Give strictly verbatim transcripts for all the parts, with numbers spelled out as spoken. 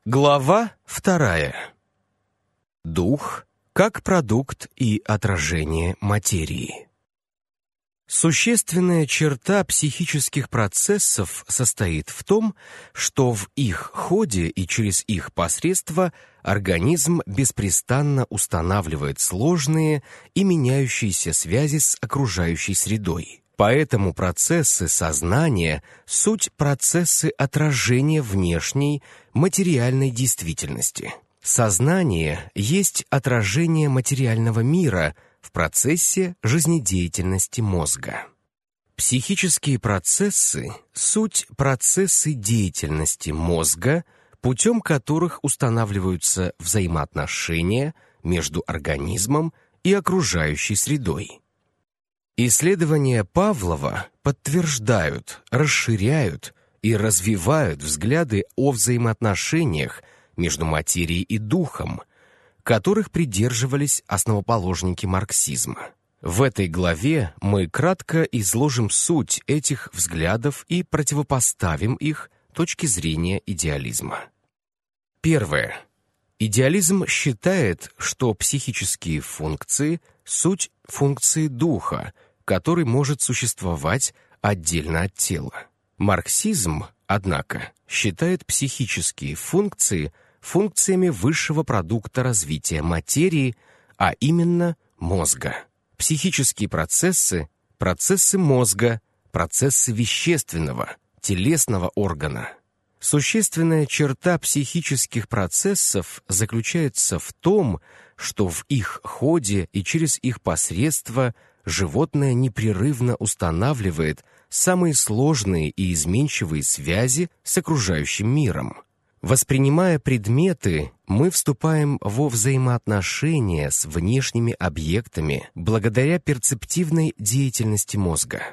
Глава вторая. Дух как продукт и отражение материи. Существенная черта психических процессов состоит в том, что в их ходе и через их посредство организм беспрестанно устанавливает сложные и меняющиеся связи с окружающей средой. Поэтому процессы сознания – суть процессы отражения внешней материальной действительности. Сознание есть отражение материального мира в процессе жизнедеятельности мозга. Психические процессы – суть процессы деятельности мозга, путем которых устанавливаются взаимоотношения между организмом и окружающей средой. Исследования Павлова подтверждают, расширяют и развивают взгляды о взаимоотношениях между материей и духом, которых придерживались основоположники марксизма. В этой главе мы кратко изложим суть этих взглядов и противопоставим их точке зрения идеализма. Первое. Идеализм считает, что психические функции – суть функции духа, который может существовать отдельно от тела. Марксизм, однако, считает психические функции функциями высшего продукта развития материи, а именно мозга. Психические процессы – процессы мозга, процессы вещественного, телесного органа. Существенная черта психических процессов заключается в том, что в их ходе и через их посредство животное непрерывно устанавливает самые сложные и изменчивые связи с окружающим миром. Воспринимая предметы, мы вступаем во взаимоотношения с внешними объектами благодаря перцептивной деятельности мозга.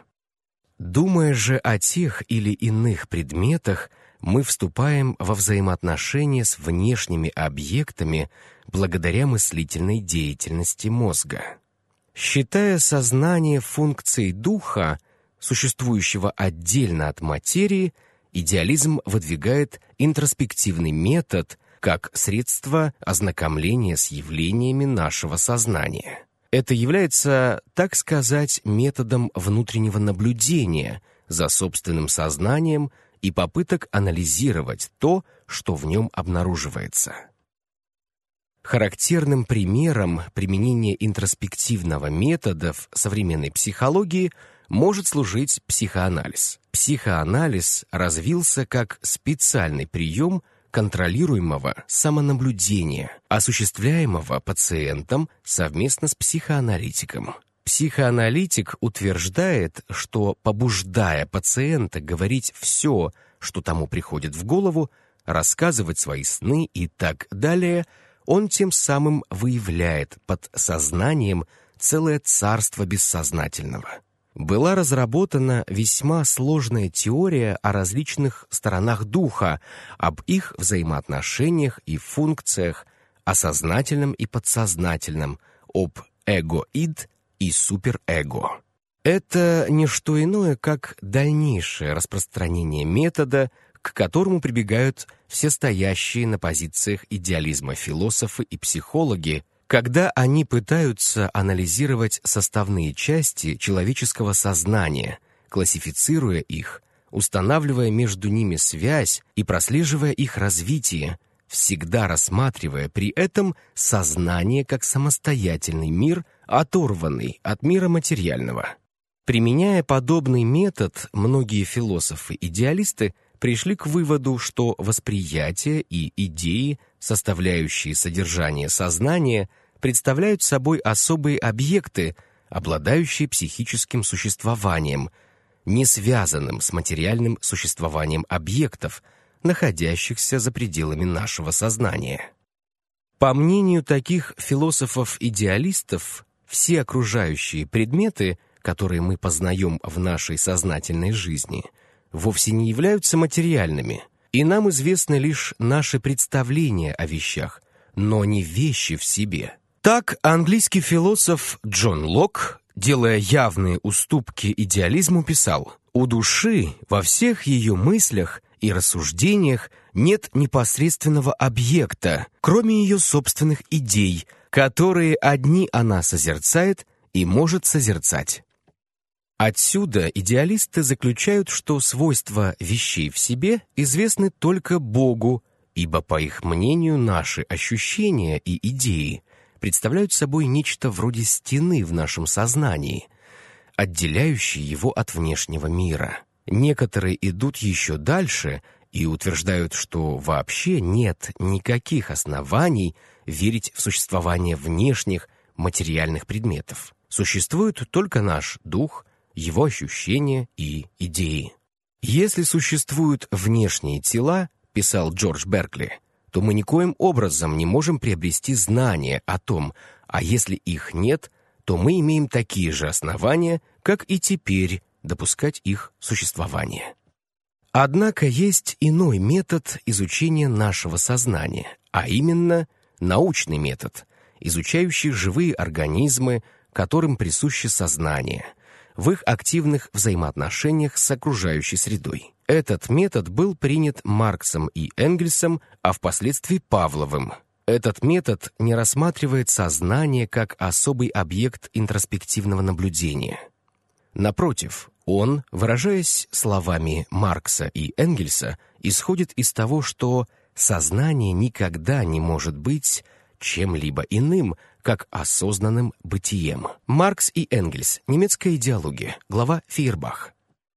Думая же о тех или иных предметах, мы вступаем во взаимоотношения с внешними объектами благодаря мыслительной деятельности мозга. Считая сознание функцией духа, существующего отдельно от материи, идеализм выдвигает интроспективный метод как средство ознакомления с явлениями нашего сознания. Это является, так сказать, методом внутреннего наблюдения за собственным сознанием и попыток анализировать то, что в нем обнаруживается. Характерным примером применения интроспективного метода в современной психологии может служить психоанализ. Психоанализ развился как специальный прием контролируемого самонаблюдения, осуществляемого пациентом совместно с психоаналитиком. Психоаналитик утверждает, что, побуждая пациента говорить все, что тому приходит в голову, рассказывать свои сны и так далее, он тем самым выявляет под сознанием целое царство бессознательного. Была разработана весьма сложная теория о различных сторонах духа, об их взаимоотношениях и функциях, о сознательном и подсознательном, об эго-ид и суперэго. Это не что иное, как дальнейшее распространение метода, к которому прибегают все стоящие на позициях идеализма философы и психологи, когда они пытаются анализировать составные части человеческого сознания, классифицируя их, устанавливая между ними связь и прослеживая их развитие, всегда рассматривая при этом сознание как самостоятельный мир, оторванный от мира материального. Применяя подобный метод, многие философы-идеалисты пришли к выводу, что восприятие и идеи, составляющие содержание сознания, представляют собой особые объекты, обладающие психическим существованием, не связанным с материальным существованием объектов, находящихся за пределами нашего сознания. По мнению таких философов-идеалистов, все окружающие предметы, которые мы познаем в нашей сознательной жизни, вовсе не являются материальными, и нам известны лишь наши представления о вещах, но не вещи в себе. Так английский философ Джон Лок, делая явные уступки идеализму, писал: «У души во всех ее мыслях и рассуждениях нет непосредственного объекта, кроме ее собственных идей, которые одни она созерцает и может созерцать. Отсюда идеалисты заключают, что свойства вещей в себе известны только Богу, ибо, по их мнению, наши ощущения и идеи представляют собой нечто вроде стены в нашем сознании, отделяющей его от внешнего мира. Некоторые идут еще дальше и утверждают, что вообще нет никаких оснований верить в существование внешних материальных предметов. Существует только наш дух, его ощущения и идеи. «Если существуют внешние тела, — писал Джордж Беркли, — то мы никоим образом не можем приобрести знания о том, а если их нет, то мы имеем такие же основания, как и теперь, допускать их существование». Однако есть иной метод изучения нашего сознания, а именно научный метод, изучающий живые организмы, которым присуще сознание, в их активных взаимоотношениях с окружающей средой. Этот метод был принят Марксом и Энгельсом, а впоследствии Павловым. Этот метод не рассматривает сознание как особый объект интроспективного наблюдения. Напротив, он, выражаясь словами Маркса и Энгельса, исходит из того, что сознание никогда не может быть чем-либо иным, как осознанным бытием. Маркс и Энгельс. Немецкая идеология. Глава Фейербах.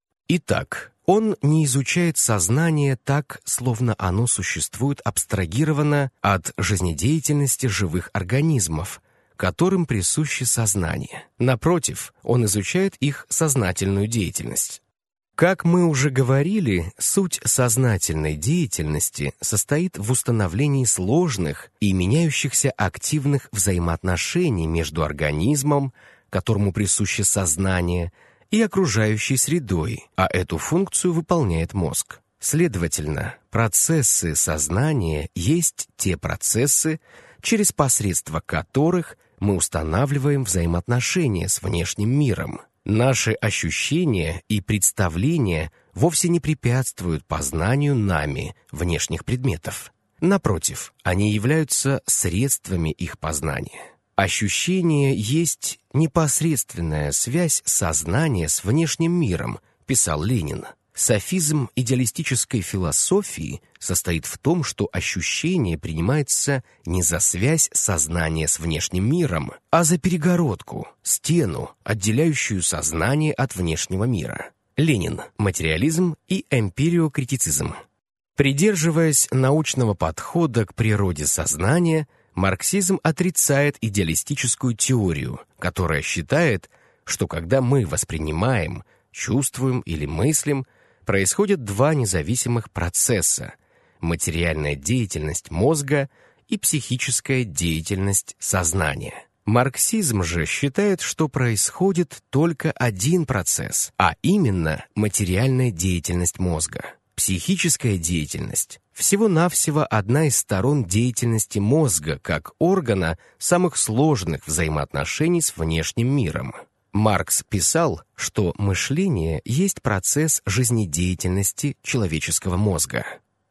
Итак, он не изучает сознание так, словно оно существует абстрагированно от жизнедеятельности живых организмов, которым присуще сознание. Напротив, он изучает их сознательную деятельность. Как мы уже говорили, суть сознательной деятельности состоит в установлении сложных и меняющихся активных взаимоотношений между организмом, которому присуще сознание, и окружающей средой, а эту функцию выполняет мозг. Следовательно, процессы сознания есть те процессы, через посредство которых мы устанавливаем взаимоотношения с внешним миром. Наши ощущения и представления вовсе не препятствуют познанию нами внешних предметов. Напротив, они являются средствами их познания. Ощущение есть непосредственная связь сознания с внешним миром, писал Ленин. Софизм идеалистической философии состоит в том, что ощущение принимается не за связь сознания с внешним миром, а за перегородку, стену, отделяющую сознание от внешнего мира. Ленин. Материализм и эмпириокритицизм. Придерживаясь научного подхода к природе сознания, марксизм отрицает идеалистическую теорию, которая считает, что когда мы воспринимаем, чувствуем или мыслим, происходят два независимых процесса – материальная деятельность мозга и психическая деятельность сознания. Марксизм же считает, что происходит только один процесс, а именно материальная деятельность мозга. Психическая деятельность – всего-навсего одна из сторон деятельности мозга как органа самых сложных взаимоотношений с внешним миром. Маркс писал, что мышление есть процесс жизнедеятельности человеческого мозга.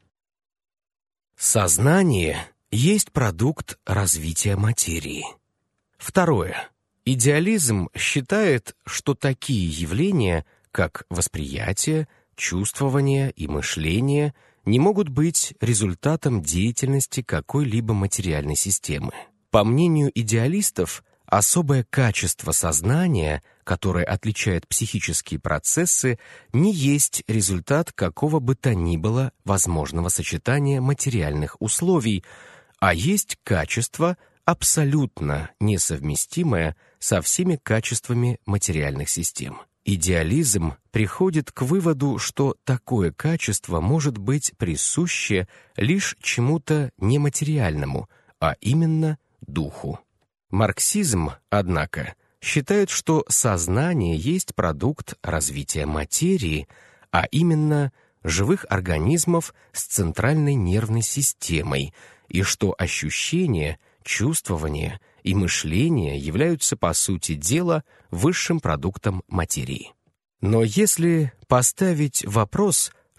Сознание есть продукт развития материи. Второе. Идеализм считает, что такие явления, как восприятие, чувствование и мышление, не могут быть результатом деятельности какой-либо материальной системы. По мнению идеалистов, особое качество сознания, которое отличает психические процессы, не есть результат какого бы то ни было возможного сочетания материальных условий, а есть качество, абсолютно несовместимое со всеми качествами материальных систем. Идеализм приходит к выводу, что такое качество может быть присуще лишь чему-то нематериальному, а именно духу. Марксизм, однако, считает, что сознание есть продукт развития материи, а именно живых организмов с центральной нервной системой, и что ощущения, чувствование и мышление являются, по сути дела, высшим продуктом материи. Но если поставить вопрос,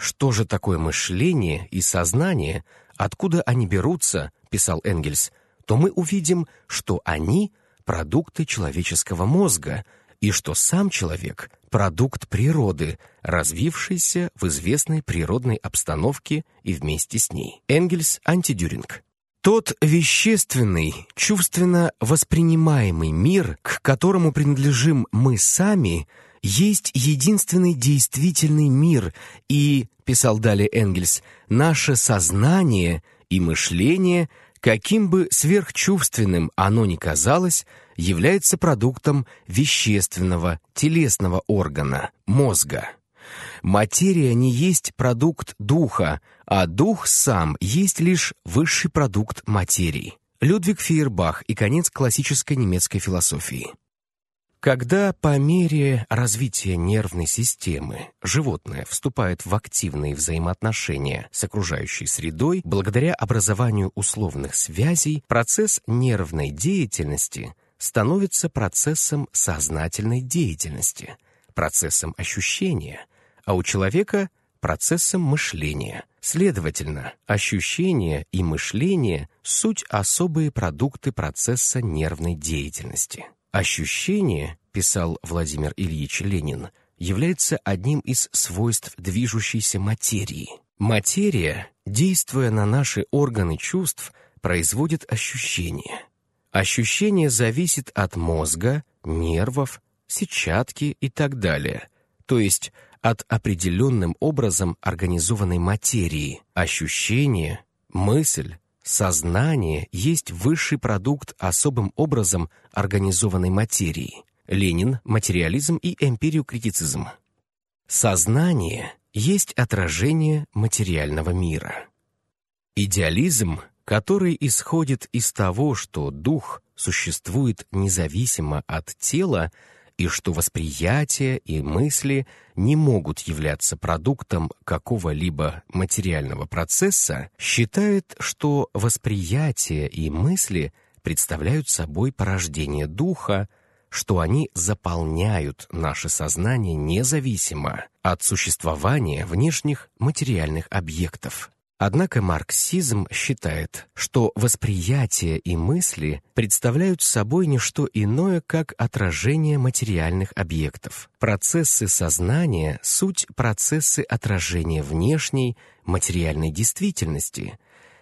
Что же такое мышление и сознание, откуда они берутся, писал Энгельс, то мы увидим, что они – продукты человеческого мозга, и что сам человек – продукт природы, развившийся в известной природной обстановке и вместе с ней. Энгельс, антидюринг. Тот вещественный, чувственно воспринимаемый мир, к которому принадлежим мы сами, есть единственный действительный мир, и, писал далее Энгельс, наше сознание и мышление, каким бы сверхчувственным оно ни казалось, является продуктом вещественного, телесного органа, мозга. Материя не есть продукт духа, а дух сам есть лишь высший продукт материи. Людвиг Фейербах и конец классической немецкой философии. Когда по мере развития нервной системы животное вступает в активные взаимоотношения с окружающей средой, благодаря образованию условных связей, процесс нервной деятельности становится процессом сознательной деятельности, процессом ощущения, а у человека – процессом мышления. Следовательно, ощущение и мышление – суть особые продукты процесса нервной деятельности. Ощущение, писал Владимир Ильич Ленин, является одним из свойств движущейся материи. Материя, действуя на наши органы чувств, производит ощущение. Ощущение зависит от мозга, нервов, сетчатки и так далее, то есть от определенным образом организованной материи. Ощущение, мысль, сознание есть высший продукт особым образом организованной материи. Ленин, материализм и эмпириокритицизм. Сознание есть отражение материального мира. Идеализм, который исходит из того, что дух существует независимо от тела, и что восприятие и мысли не могут являться продуктом какого-либо материального процесса, считает, что восприятие и мысли представляют собой порождение духа, что они заполняют наше сознание независимо от существования внешних материальных объектов. Однако марксизм считает, что восприятие и мысли представляют собой не что иное, как отражение материальных объектов. Процессы сознания — суть процессы отражения внешней материальной действительности,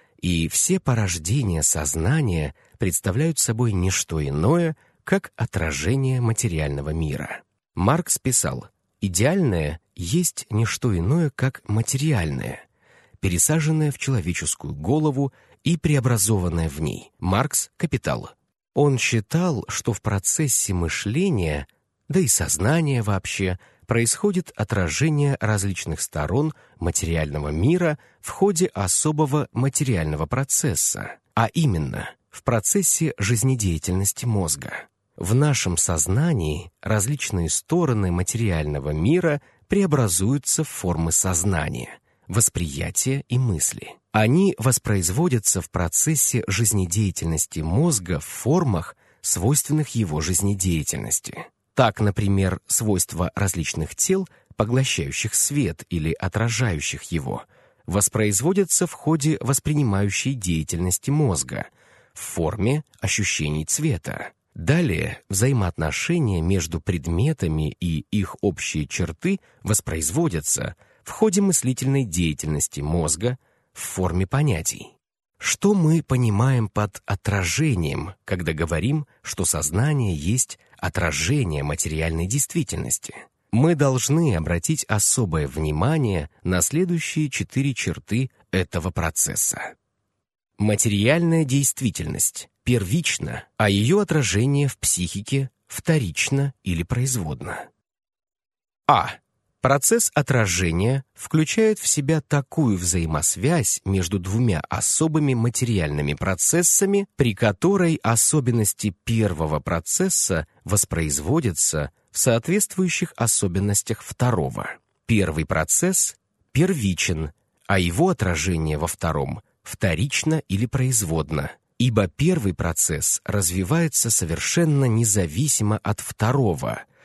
и все порождения сознания представляют собой не что иное, как отражение материального мира. Маркс писал: «Идеальное есть не что иное, как материальное, пересаженное в человеческую голову и преобразованное в ней». Маркс, «Капитал». Он считал, что в процессе мышления, да и сознания вообще, происходит отражение различных сторон материального мира в ходе особого материального процесса, а именно в процессе жизнедеятельности мозга. В нашем сознании различные стороны материального мира преобразуются в формы сознания, восприятия и мысли. Они воспроизводятся в процессе жизнедеятельности мозга в формах, свойственных его жизнедеятельности. Так, например, свойства различных тел, поглощающих свет или отражающих его, воспроизводятся в ходе воспринимающей деятельности мозга в форме ощущений цвета. Далее взаимоотношения между предметами и их общие черты воспроизводятся в ходе мыслительной деятельности мозга в форме понятий. Что мы понимаем под отражением, когда говорим, что сознание есть отражение материальной действительности? Мы должны обратить особое внимание на следующие четыре черты этого процесса. Материальная действительность первична, а ее отражение в психике вторично или производно. А. Процесс отражения включает в себя такую взаимосвязь между двумя особыми материальными процессами, при которой особенности первого процесса воспроизводятся в соответствующих особенностях второго. Первый процесс первичен, а его отражение во втором вторично или производно, ибо первый процесс развивается совершенно независимо от второго,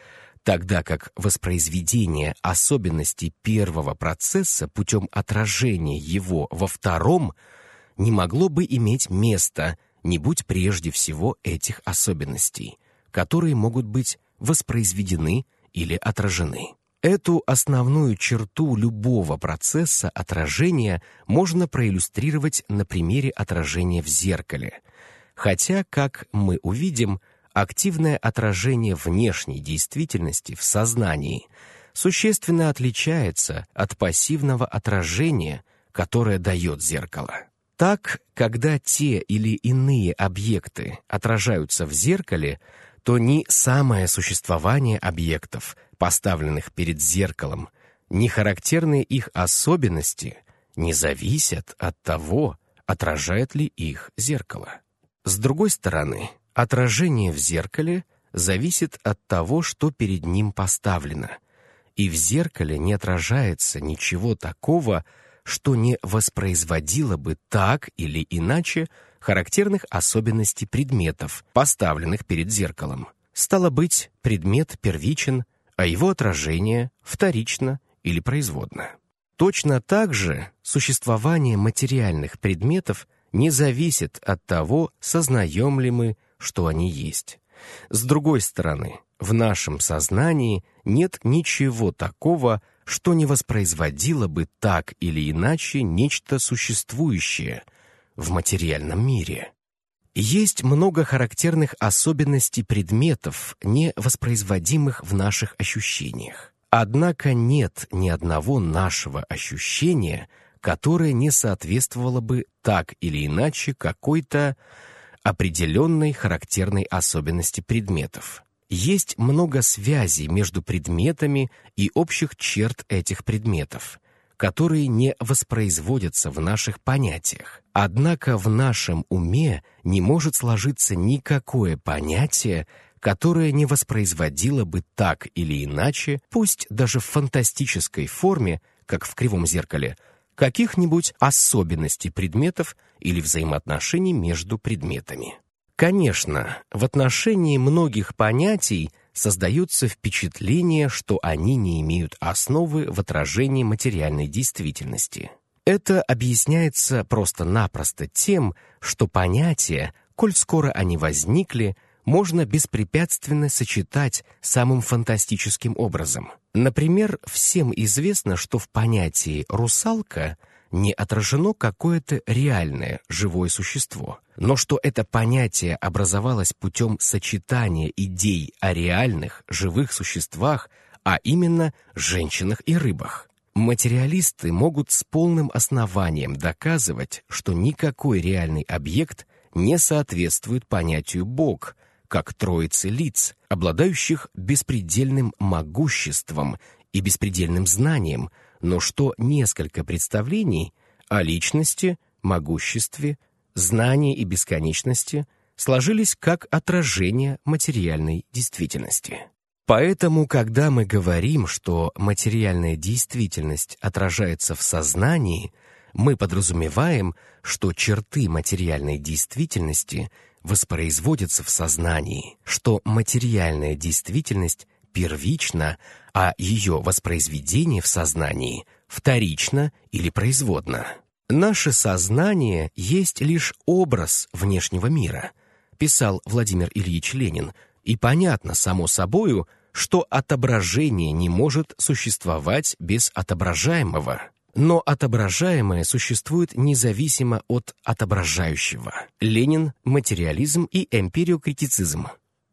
тогда как воспроизведение особенностей первого процесса путем отражения его во втором не могло бы иметь места, не будь прежде всего этих особенностей, которые могут быть воспроизведены или отражены. Эту основную черту любого процесса отражения можно проиллюстрировать на примере отражения в зеркале, хотя, как мы увидим, активное отражение внешней действительности в сознании существенно отличается от пассивного отражения, которое дает зеркало. Так, когда те или иные объекты отражаются в зеркале, то ни самое существование объектов, поставленных перед зеркалом, ни характерные их особенности не зависят от того, отражает ли их зеркало. С другой стороны, отражение в зеркале зависит от того, что перед ним поставлено, и в зеркале не отражается ничего такого, что не воспроизводило бы так или иначе характерных особенностей предметов, поставленных перед зеркалом. Стало быть, предмет первичен, а его отражение вторично или производно. Точно так же существование материальных предметов не зависит от того, сознаем ли мы, что они есть. С другой стороны, в нашем сознании нет ничего такого, что не воспроизводило бы так или иначе нечто существующее в материальном мире. Есть много характерных особенностей предметов, не воспроизводимых в наших ощущениях. Однако нет ни одного нашего ощущения, которое не соответствовало бы так или иначе какой-то определенной характерной особенности предметов. Есть много связей между предметами и общих черт этих предметов, которые не воспроизводятся в наших понятиях. Однако в нашем уме не может сложиться никакое понятие, которое не воспроизводило бы так или иначе, пусть даже в фантастической форме, как в кривом зеркале, каких-нибудь особенностей предметов или взаимоотношений между предметами. Конечно, в отношении многих понятий создается впечатление, что они не имеют основы в отражении материальной действительности. Это объясняется просто-напросто тем, что понятия, коль скоро они возникли, можно беспрепятственно сочетать самым фантастическим образом. Например, всем известно, что в понятии «русалка» не отражено какое-то реальное живое существо, но что это понятие образовалось путем сочетания идей о реальных живых существах, а именно женщинах и рыбах. Материалисты могут с полным основанием доказывать, что никакой реальный объект не соответствует понятию «Бог», как троицы лиц, обладающих беспредельным могуществом и беспредельным знанием, но что несколько представлений о личности, могуществе, знании и бесконечности сложились как отражение материальной действительности. Поэтому, когда мы говорим, что материальная действительность отражается в сознании, мы подразумеваем, что черты материальной действительности воспроизводятся в сознании, что материальная действительность первична, а ее воспроизведение в сознании вторично или производно. Наше сознание есть лишь образ внешнего мира, писал Владимир Ильич Ленин, и понятно само собою, что отображение не может существовать без отображаемого. Но отображаемое существует независимо от отображающего. Ленин, материализм и эмпириокритицизм.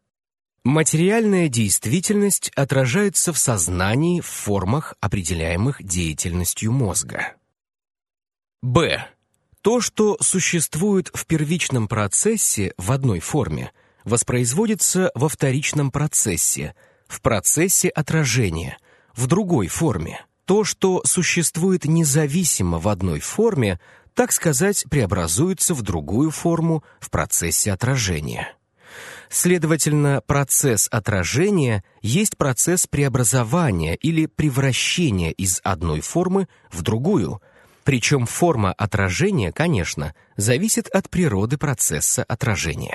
Материальная действительность отражается в сознании в формах, определяемых деятельностью мозга. Б. То, что существует в первичном процессе в одной форме, воспроизводится во вторичном процессе, в процессе отражения, в другой форме. То, что существует независимо в одной форме, так сказать, преобразуется в другую форму в процессе отражения. Следовательно, процесс отражения есть процесс преобразования или превращения из одной формы в другую, причем форма отражения, конечно, зависит от природы процесса отражения.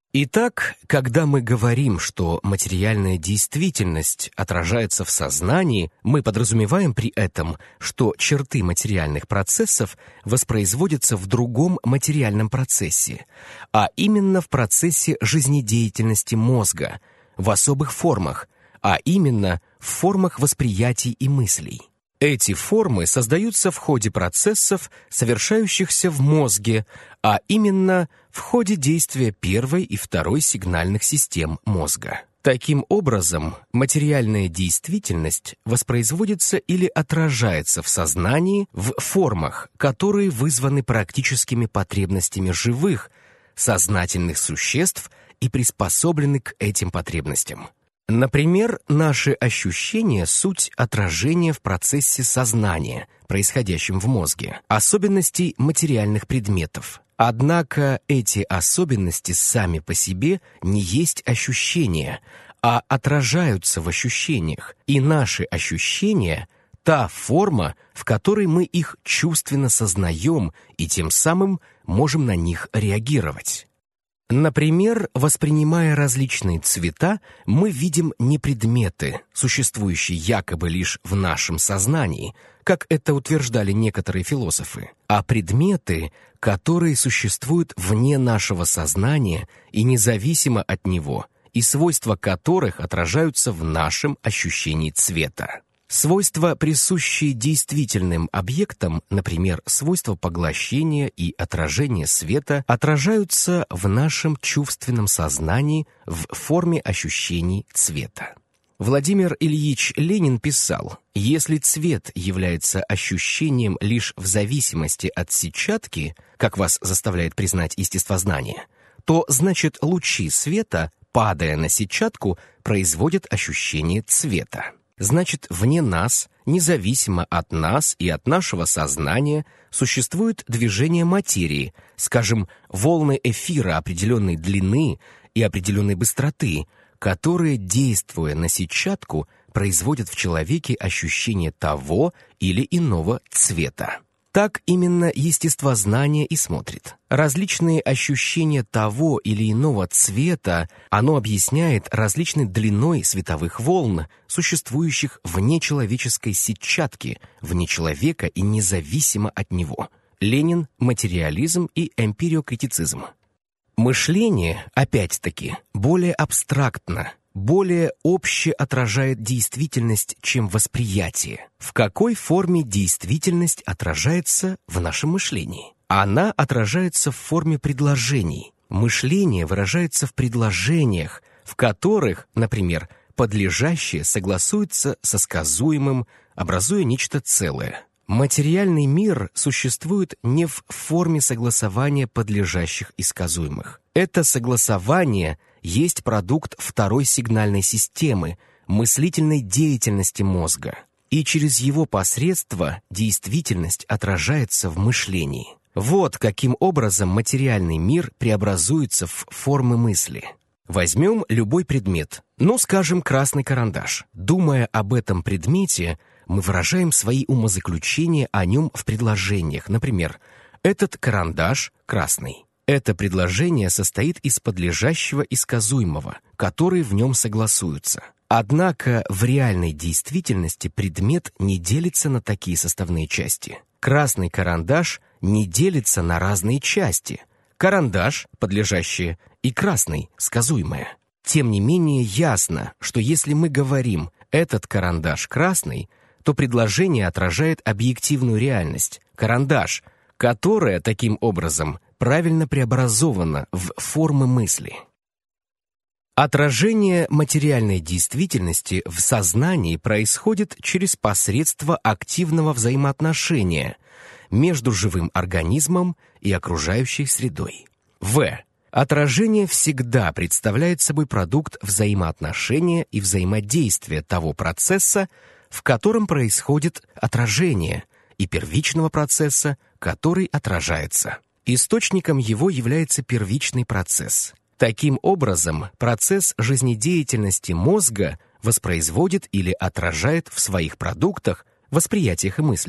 Итак, когда мы говорим, что материальная действительность отражается в сознании, мы подразумеваем при этом, что черты материальных процессов воспроизводятся в другом материальном процессе, а именно в процессе жизнедеятельности мозга, в особых формах, а именно в формах восприятий и мыслей. Эти формы создаются в ходе процессов, совершающихся в мозге, а именно в ходе действия первой и второй сигнальных систем мозга. Таким образом, материальная действительность воспроизводится или отражается в сознании в формах, которые вызваны практическими потребностями живых, сознательных существ и приспособлены к этим потребностям. Например, наши ощущения — суть отражения в процессе сознания, происходящем в мозге, особенностей материальных предметов. Однако эти особенности сами по себе не есть ощущения, а отражаются в ощущениях, и наши ощущения — та форма, в которой мы их чувственно сознаем и тем самым можем на них реагировать. Например, воспринимая различные цвета, мы видим не предметы, существующие якобы лишь в нашем сознании, как это утверждали некоторые философы, а предметы, которые существуют вне нашего сознания и независимо от него, и свойства которых отражаются в нашем ощущении цвета. Свойства, присущие действительным объектам, например, свойства поглощения и отражения света, отражаются в нашем чувственном сознании в форме ощущений цвета. Владимир Ильич Ленин писал: «Если цвет является ощущением лишь в зависимости от сетчатки, как вас заставляет признать естествознание, то значит лучи света, падая на сетчатку, производят ощущение цвета. Значит, вне нас, независимо от нас и от нашего сознания, существует движение материи, скажем, волны эфира определенной длины и определенной быстроты, которые, действуя на сетчатку, производят в человеке ощущение того или иного цвета. Так именно естествознание и смотрит. Различные ощущения того или иного цвета оно объясняет различной длиной световых волн, существующих вне человеческой сетчатки, вне человека и независимо от него. Ленин, материализм и эмпириокритицизм. Мышление, опять-таки, более абстрактно, более обще отражает действительность, чем восприятие. В какой форме действительность отражается в нашем мышлении? Она отражается в форме предложений. Мышление выражается в предложениях, в которых, например, подлежащее согласуется со сказуемым, образуя нечто целое. Материальный мир существует не в форме согласования подлежащих и сказуемых. Это согласование есть продукт второй сигнальной системы, мыслительной деятельности мозга, и через его посредство действительность отражается в мышлении. Вот каким образом материальный мир преобразуется в формы мысли. Возьмем любой предмет, ну, скажем, красный карандаш. Думая об этом предмете, мы выражаем свои умозаключения о нем в предложениях. Например, «Этот карандаш красный». Это предложение состоит из подлежащего и сказуемого, которые в нем согласуются. Однако в реальной действительности предмет не делится на такие составные части. Красный карандаш не делится на разные части. Карандаш, подлежащее, и красный, сказуемое. Тем не менее ясно, что если мы говорим «этот карандаш красный», то предложение отражает объективную реальность, карандаш, которая таким образом правильно преобразована в формы мысли. Отражение материальной действительности в сознании происходит через посредство активного взаимоотношения между живым организмом и окружающей средой. В. Отражение всегда представляет собой продукт взаимоотношения и взаимодействия того процесса, в котором происходит отражение, и первичного процесса, который отражается. Источником его является первичный процесс. Таким образом, процесс жизнедеятельности мозга воспроизводит или отражает в своих продуктах, восприятиях и мыслях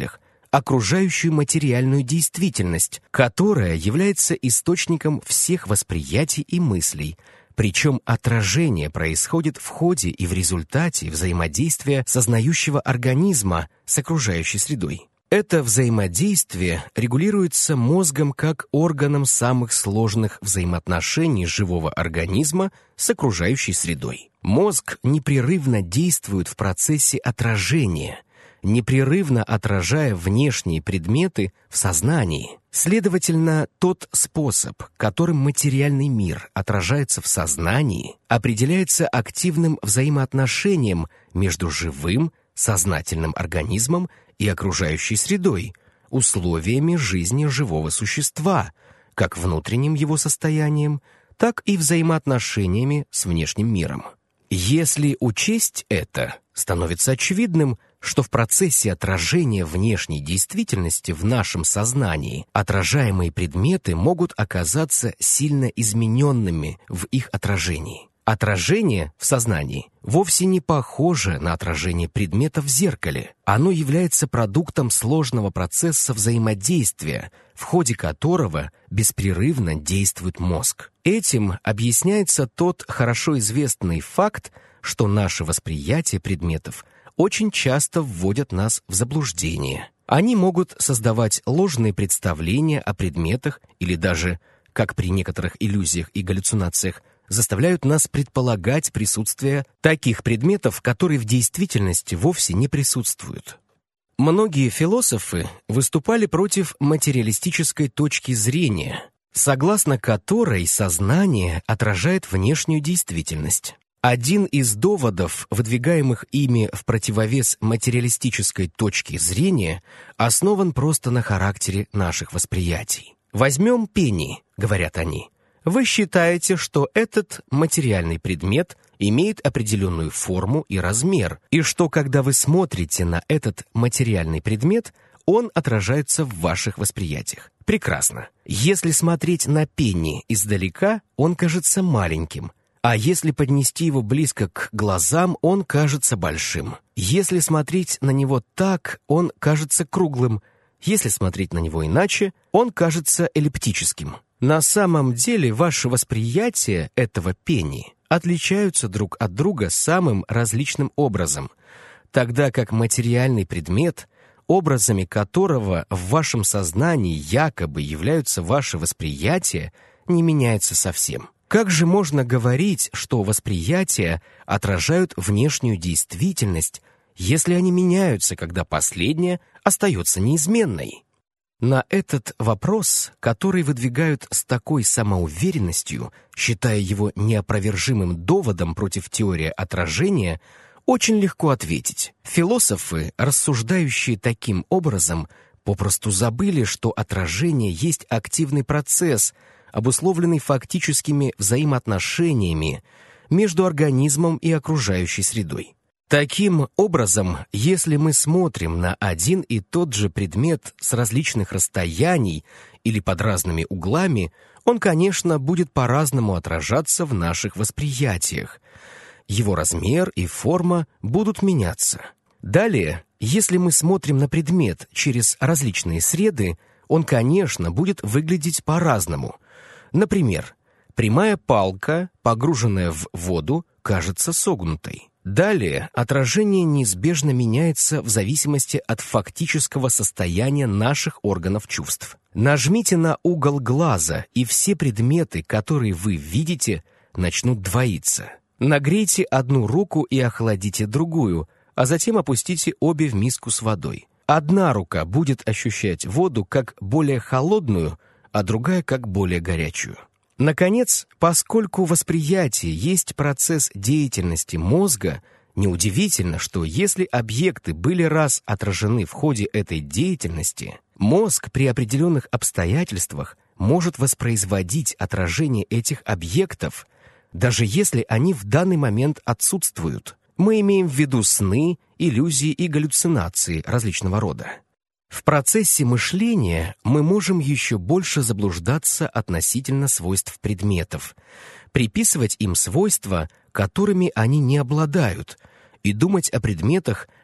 окружающую материальную действительность, которая является источником всех восприятий и мыслей, причем отражение происходит в ходе и в результате взаимодействия сознающего организма с окружающей средой. Это взаимодействие регулируется мозгом как органом самых сложных взаимоотношений живого организма с окружающей средой. Мозг непрерывно действует в процессе отражения, непрерывно отражая внешние предметы в сознании. Следовательно, тот способ, которым материальный мир отражается в сознании, определяется активным взаимоотношением между живым, сознательным организмом и окружающей средой, условиями жизни живого существа, как внутренним его состоянием, так и взаимоотношениями с внешним миром. Если учесть это, становится очевидным, что в процессе отражения внешней действительности в нашем сознании отражаемые предметы могут оказаться сильно измененными в их отражении. Отражение в сознании вовсе не похоже на отражение предмета в зеркале. Оно является продуктом сложного процесса взаимодействия, в ходе которого беспрерывно действует мозг. Этим объясняется тот хорошо известный факт, что наше восприятие предметов очень часто вводят нас в заблуждение. Они могут создавать ложные представления о предметах или даже, как при некоторых иллюзиях и галлюцинациях, заставляют нас предполагать присутствие таких предметов, которые в действительности вовсе не присутствуют. Многие философы выступали против материалистической точки зрения, согласно которой сознание отражает внешнюю действительность. Один из доводов, выдвигаемых ими в противовес материалистической точке зрения, основан просто на характере наших восприятий. «Возьмем пенни», — говорят они. Вы считаете, что этот материальный предмет имеет определенную форму и размер, и что, когда вы смотрите на этот материальный предмет, он отражается в ваших восприятиях. Прекрасно. Если смотреть на пенни издалека, он кажется маленьким, а если поднести его близко к глазам, он кажется большим. Если смотреть на него так, он кажется круглым. Если смотреть на него иначе, он кажется эллиптическим. На самом деле, ваши восприятия этого пенни отличаются друг от друга самым различным образом, тогда как материальный предмет, образами которого в вашем сознании якобы являются ваши восприятия, не меняется совсем. Как же можно говорить, что восприятия отражают внешнюю действительность, если они меняются, когда последняя остается неизменной? На этот вопрос, который выдвигают с такой самоуверенностью, считая его неопровержимым доводом против теории отражения, очень легко ответить. Философы, рассуждающие таким образом, попросту забыли, что отражение есть активный процесс, обусловленный фактическими взаимоотношениями между организмом и окружающей средой. Таким образом, если мы смотрим на один и тот же предмет с различных расстояний или под разными углами, он, конечно, будет по-разному отражаться в наших восприятиях. Его размер и форма будут меняться. Далее, если мы смотрим на предмет через различные среды, он, конечно, будет выглядеть по-разному. Например, прямая палка, погруженная в воду, кажется согнутой. Далее, отражение неизбежно меняется в зависимости от фактического состояния наших органов чувств. Нажмите на угол глаза, и все предметы, которые вы видите, начнут двоиться. Нагрейте одну руку и охладите другую, а затем опустите обе в миску с водой. Одна рука будет ощущать воду как более холодную, а другая как более горячую. Наконец, поскольку восприятие есть процесс деятельности мозга, неудивительно, что если объекты были раз отражены в ходе этой деятельности, мозг при определенных обстоятельствах может воспроизводить отражение этих объектов, даже если они в данный момент отсутствуют. Мы имеем в виду сны, иллюзии и галлюцинации различного рода. В процессе мышления мы можем еще больше заблуждаться относительно свойств предметов, приписывать им свойства, которыми они не обладают, и думать о предметах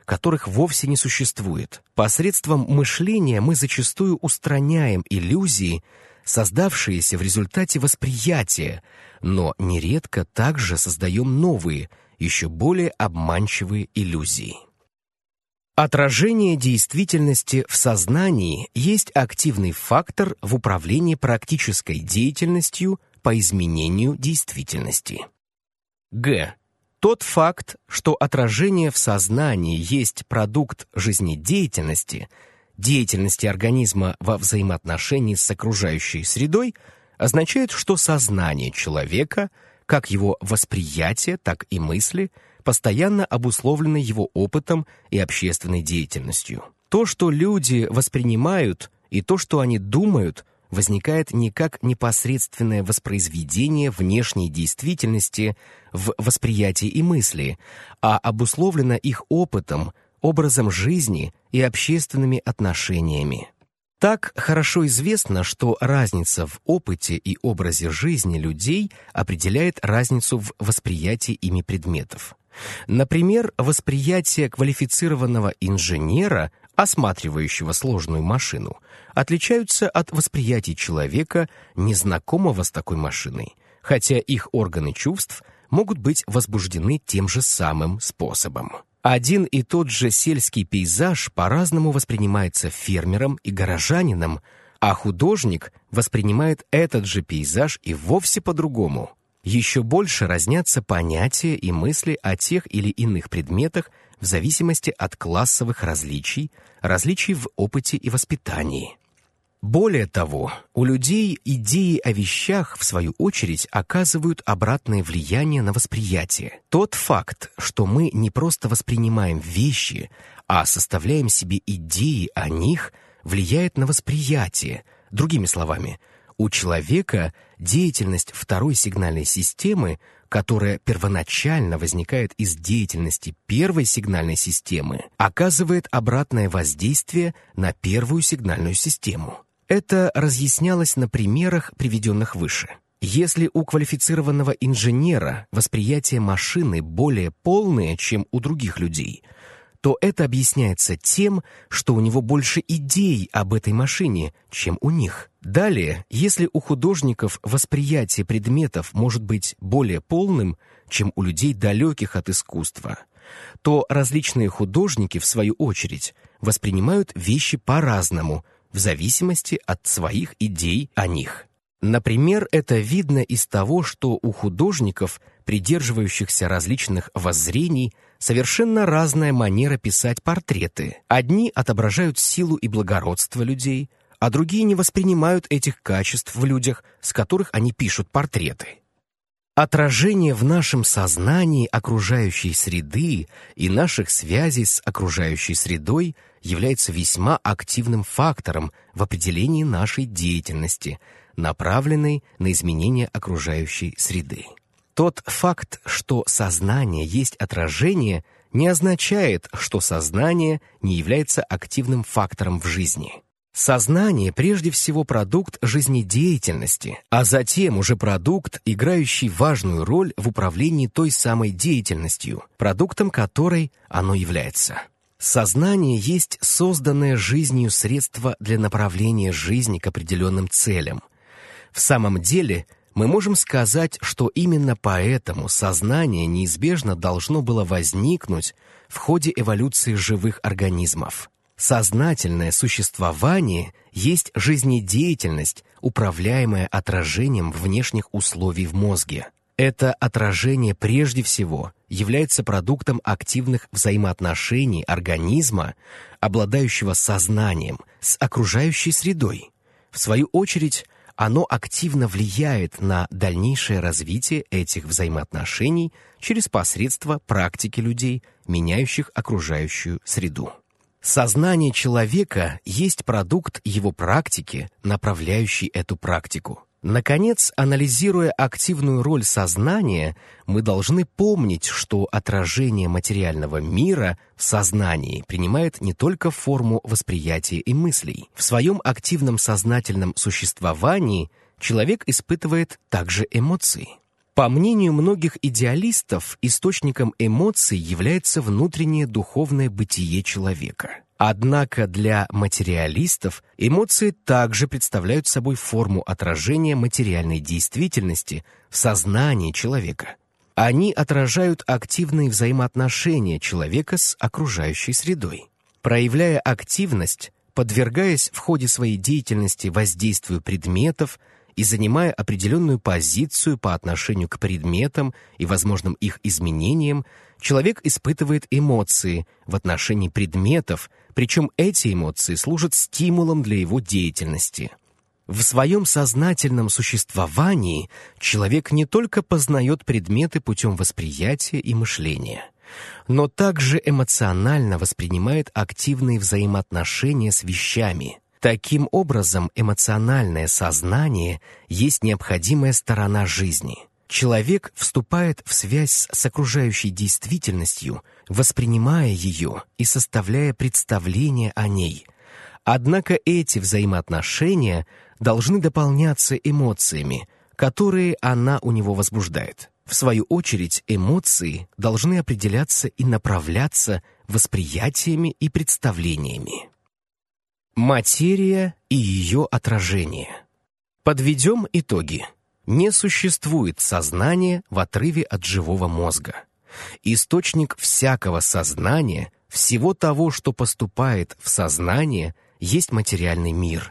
которых вовсе не существует. Посредством мышления мы зачастую устраняем иллюзии, создавшиеся в результате восприятия, но нередко также создаем новые, еще более обманчивые иллюзии. Отражение действительности в сознании есть активный фактор в управлении практической деятельностью по изменению действительности. Г. Тот факт, что отражение в сознании есть продукт жизнедеятельности, деятельности организма во взаимоотношении с окружающей средой, означает, что сознание человека, как его восприятие, так и мысли, постоянно обусловлены его опытом и общественной деятельностью. То, что люди воспринимают, и то, что они думают, возникает не как непосредственное воспроизведение внешней действительности в восприятии и мысли, а обусловлено их опытом, образом жизни и общественными отношениями. Так хорошо известно, что разница в опыте и образе жизни людей определяет разницу в восприятии ими предметов. Например, восприятие квалифицированного инженера, осматривающего сложную машину, отличаются от восприятий человека, незнакомого с такой машиной, хотя их органы чувств могут быть возбуждены тем же самым способом. Один и тот же сельский пейзаж по-разному воспринимается фермером и горожанином, а художник воспринимает этот же пейзаж и вовсе по-другому. Еще больше разнятся понятия и мысли о тех или иных предметах в зависимости от классовых различий, различий в опыте и воспитании. Более того, у людей идеи о вещах, в свою очередь, оказывают обратное влияние на восприятие. Тот факт, что мы не просто воспринимаем вещи, а составляем себе идеи о них, влияет на восприятие. Другими словами, у человека деятельность второй сигнальной системы, которая первоначально возникает из деятельности первой сигнальной системы, оказывает обратное воздействие на первую сигнальную систему. Это разъяснялось на примерах, приведенных выше. Если у квалифицированного инженера восприятие машины более полное, чем у других людей, то это объясняется тем, что у него больше идей об этой машине, чем у них. Далее, если у художников восприятие предметов может быть более полным, чем у людей, далеких от искусства, то различные художники, в свою очередь, воспринимают вещи по-разному, в зависимости от своих идей о них. Например, это видно из того, что у художников, придерживающихся различных воззрений, совершенно разная манера писать портреты. Одни отображают силу и благородство людей, а другие не воспринимают этих качеств в людях, с которых они пишут портреты. Отражение в нашем сознании окружающей среды и наших связей с окружающей средой является весьма активным фактором в определении нашей деятельности, направленной на изменение окружающей среды. Тот факт, что сознание есть отражение, не означает, что сознание не является активным фактором в жизни. Сознание прежде всего продукт жизнедеятельности, а затем уже продукт, играющий важную роль в управлении той самой деятельностью, продуктом которой оно является. Сознание есть созданное жизнью средство для направления жизни к определенным целям. В самом деле, мы можем сказать, что именно поэтому сознание неизбежно должно было возникнуть в ходе эволюции живых организмов. Сознательное существование есть жизнедеятельность, управляемая отражением внешних условий в мозге. Это отражение прежде всего является продуктом активных взаимоотношений организма, обладающего сознанием, с окружающей средой. В свою очередь, оно активно влияет на дальнейшее развитие этих взаимоотношений через посредство практики людей, меняющих окружающую среду. Сознание человека есть продукт его практики, направляющий эту практику. Наконец, анализируя активную роль сознания, мы должны помнить, что отражение материального мира в сознании принимает не только форму восприятия и мыслей. В своем активном сознательном существовании человек испытывает также эмоции. По мнению многих идеалистов, источником эмоций является внутреннее духовное бытие человека. Однако для материалистов эмоции также представляют собой форму отражения материальной действительности в сознании человека. Они отражают активные взаимоотношения человека с окружающей средой. Проявляя активность, подвергаясь в ходе своей деятельности воздействию предметов и занимая определенную позицию по отношению к предметам и возможным их изменениям, человек испытывает эмоции в отношении предметов, причем эти эмоции служат стимулом для его деятельности. В своем сознательном существовании человек не только познает предметы путем восприятия и мышления, но также эмоционально воспринимает активные взаимоотношения с вещами. Таким образом, эмоциональное сознание есть необходимая сторона жизни. Человек вступает в связь с окружающей действительностью, воспринимая ее и составляя представление о ней. Однако эти взаимоотношения должны дополняться эмоциями, которые она у него возбуждает. В свою очередь, эмоции должны определяться и направляться восприятиями и представлениями. Материя и ее отражение. Подведем итоги. Не существует сознания в отрыве от живого мозга. Источник всякого сознания, всего того, что поступает в сознание, есть материальный мир.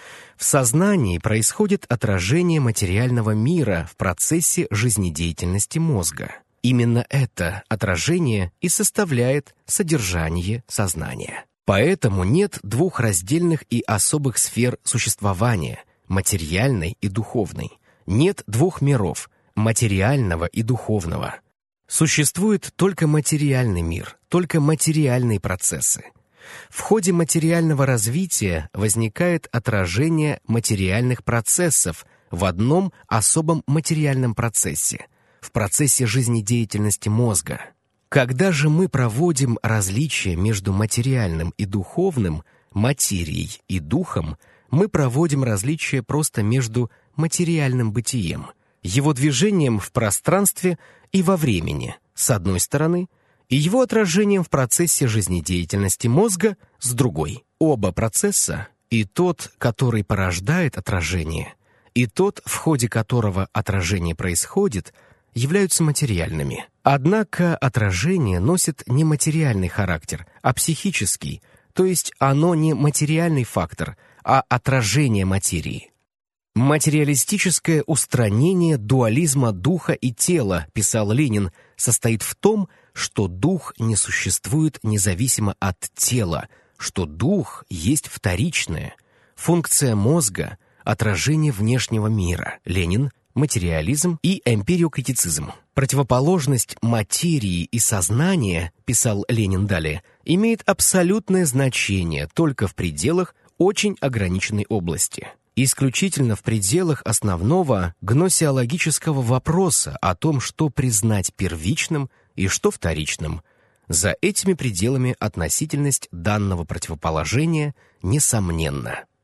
В сознании происходит отражение материального мира в процессе жизнедеятельности мозга. Именно это отражение и составляет содержание сознания. Поэтому нет двух раздельных и особых сфер существования – материальной и духовной. Нет двух миров – материального и духовного. Существует только материальный мир, только материальные процессы. В ходе материального развития возникает отражение материальных процессов в одном особом материальном процессе – в процессе жизнедеятельности мозга. Когда же мы проводим различие между материальным и духовным, материей и духом, мы проводим различие просто между материальным бытием, его движением в пространстве и во времени, с одной стороны, и его отражением в процессе жизнедеятельности мозга, с другой. Оба процесса, и тот, который порождает отражение, и тот, в ходе которого отражение происходит, являются материальными. Однако отражение носит не материальный характер, а психический, то есть оно не материальный фактор, а отражение материи. «Материалистическое устранение дуализма духа и тела», писал Ленин, состоит в том, что дух не существует независимо от тела, что дух есть вторичное, функция мозга, отражение внешнего мира. Ленин, материализм и эмпириокритицизм. Противоположность материи и сознания, писал Ленин далее, имеет абсолютное значение только в пределах очень ограниченной области. Исключительно в пределах основного гносеологического вопроса о том, что признать первичным и что вторичным. За этими пределами относительность данного противоположения несомненна.